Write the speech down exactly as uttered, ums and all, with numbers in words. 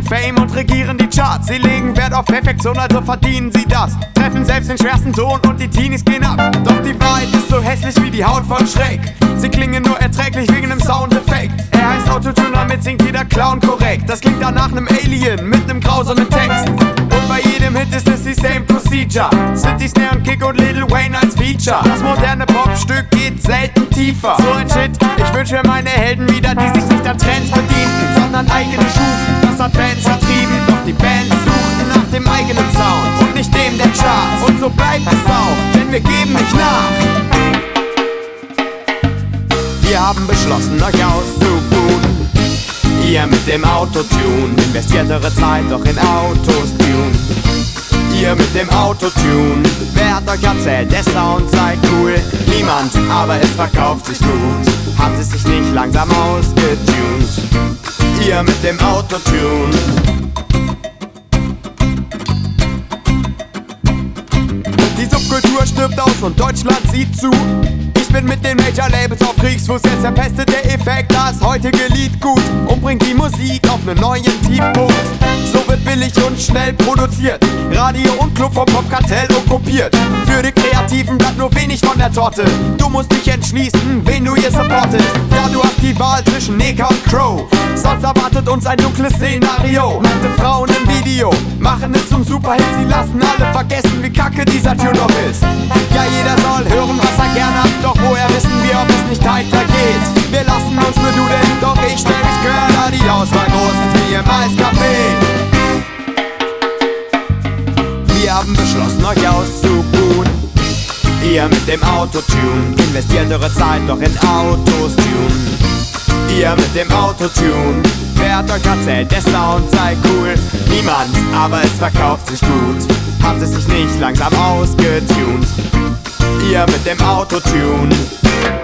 Fame und regieren die Charts. Sie legen Wert auf Perfektion, also verdienen sie das. Treffen selbst den schwersten Ton und die Teenies gehen ab. Doch die Wahrheit ist so hässlich wie die Haut von Schreck. Sie klingen nur erträglich wegen nem Soundeffekt. Er heißt Autotune, damit singt jeder Clown korrekt. Das klingt dann nach nem Alien mit nem grausamen Text. Und bei jedem Hit ist es die same procedure. City Snare und Kick und Lil Wayne als Feature. Das moderne Popstück geht selten tiefer. So ein Shit, ich wünsch mir meine Helden wieder, die sich nicht an Trends bedienten, sondern eigene schufen. Das hat Fans vertrieben, doch die Bands suchten nach dem eigenen Sound und nicht dem der Charts. Und so bleibt es auch, denn wir geben nicht nach. Wir haben beschlossen, euch auszubuden. Ihr mit dem Autotune investiert eure Zeit doch in Autos tune. Ihr mit dem Autotune, wer hat euch erzählt, der Sound sei cool? Niemand, aber es verkauft sich gut. Habt es sich nicht langsam ausgetunt? Ihr mit dem Autotune. Die Subkultur stirbt aus und Deutschland sieht zu. Ich bin mit den Major-Labels auf Kriegsfuß, jetzt verpestet der Effekt, das heutige Lied gut und bringt die Musik auf einen neuen Tiefpunkt. So wird billig und schnell produziert, Radio und Club vom Popkartell okkupiert. Für die Kreativen bleibt nur wenig von der Torte. Du musst dich entschließen, wen du hier supportest. Ja, du hast die Wahl zwischen Neka und Crow, sonst erwartet uns ein dunkles Szenario. Nackte Frauen im Video machen es zum Superhit, sie lassen alle vergessen, wie kacke dieser Tune noch ist. Ja, jeder soll hören, was er gerne hat, doch woher wissen wir, ob es nicht weitergeht? Wir lassen uns nur dudeln, doch ich stell mich Körner, die Auswahl groß ist wie im Eiscafé. Wir haben beschlossen, euch auszubuden. Ihr mit dem Autotune investiert eure Zeit doch in Autos tune. Ihr mit dem Autotune, wer hat euch erzählt, der Sound sei cool? Niemand, aber es verkauft sich gut. Habt es sich nicht langsam ausgetunt? Ihr mit dem Autotune.